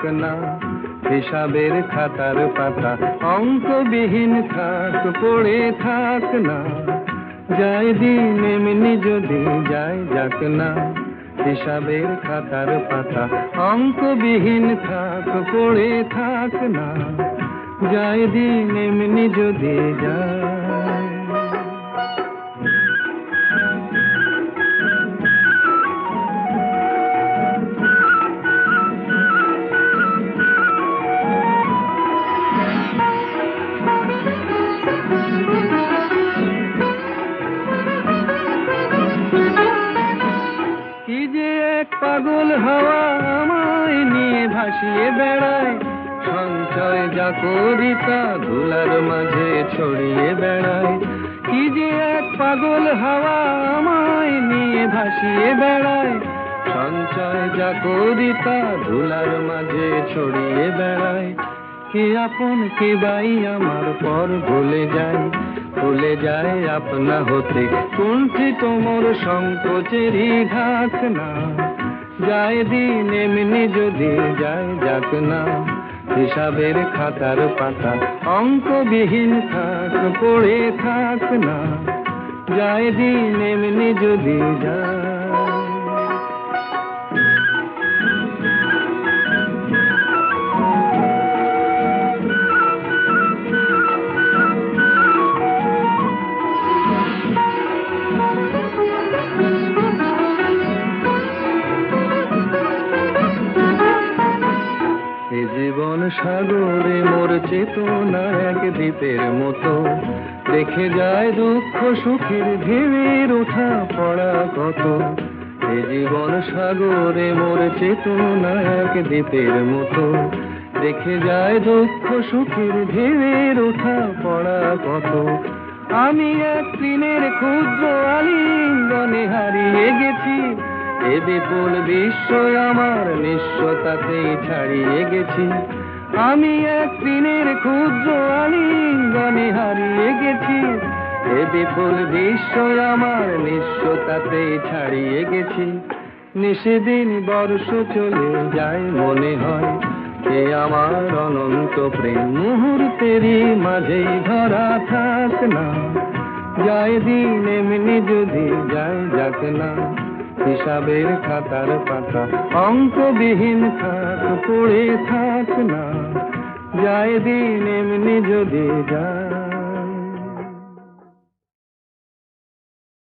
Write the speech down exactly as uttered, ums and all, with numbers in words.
না, হিসাবের খাতার পাতা অঙ্কবিহীন থাক, পড়ে থাক না। যায় দিন এমনি যদি যায় যাক না, হিসাবের খাতার পাতা অঙ্কবিহীন থাক, পড়ে থাক না। যায় দিন এমনি যদি যায়। কি যে এক পাগল হাওয়া আমায় নিয়ে ভাসিয়ে বেড়ায়, সঞ্চয় যা করি তা ধুলার মাঝে ছড়িয়ে বেড়ায়। কি যে এক পাগল হাওয়া আমায় নিয়ে ভাসিয়ে বেড়ায়, সঞ্চয় যা করি তা ধুলার মাঝে ছড়িয়ে বেড়ায়। কে আপন কে বাই আমার পর ভুলে যায়, ভুলে যায় আপনা হতে কুণ্ঠিত মোর সংকোচেরই ঢাক না। যায় দিন এমনি যদি যায় যাক না, হিসাবের খাতার পাতা অঙ্কবিহীন থাক, পড়ে থাক না। যায় দিন এমনি যদি যায়। জীবন সাগরে মোর চেতনা এক দ্বীপের মতো, দেখে যায় দুঃখ সুখের ঢেউয়ের ওঠা পড়া কত। এ জীবন সাগরে মোর চেতনা এক দ্বীপের মতো, দেখে যায় দুঃখ সুখের ঢেউয়ের ওঠা পড়া কত। আমি এক তৃণের ক্ষুদ্র আলিঙ্গনে হারিয়ে গেছি, এ বিপুল বিশ্ব আমার নিঃস্বতাতেই ছাড়িয়ে গেছি। আমি এক তৃণের ক্ষুদ্র আলিঙ্গনে হারিয়ে গেছি, এ বিপুল বিশ্ব আমার নিঃস্বতাতেই ছাড়িয়ে গেছি। নিশিদিন বর্ষ চলে যায় মনে হয়, এ আমার অনন্ত প্রেম মুহূর্তেরই মাঝেই ধরা থাক না। যায় দিন এমনি যদি যায় যাক না, হিসাবের খাতার পাতা অঙ্কবিহীন থাক, পড়ে থাক না। যায় দিন এমনি যদি যায়।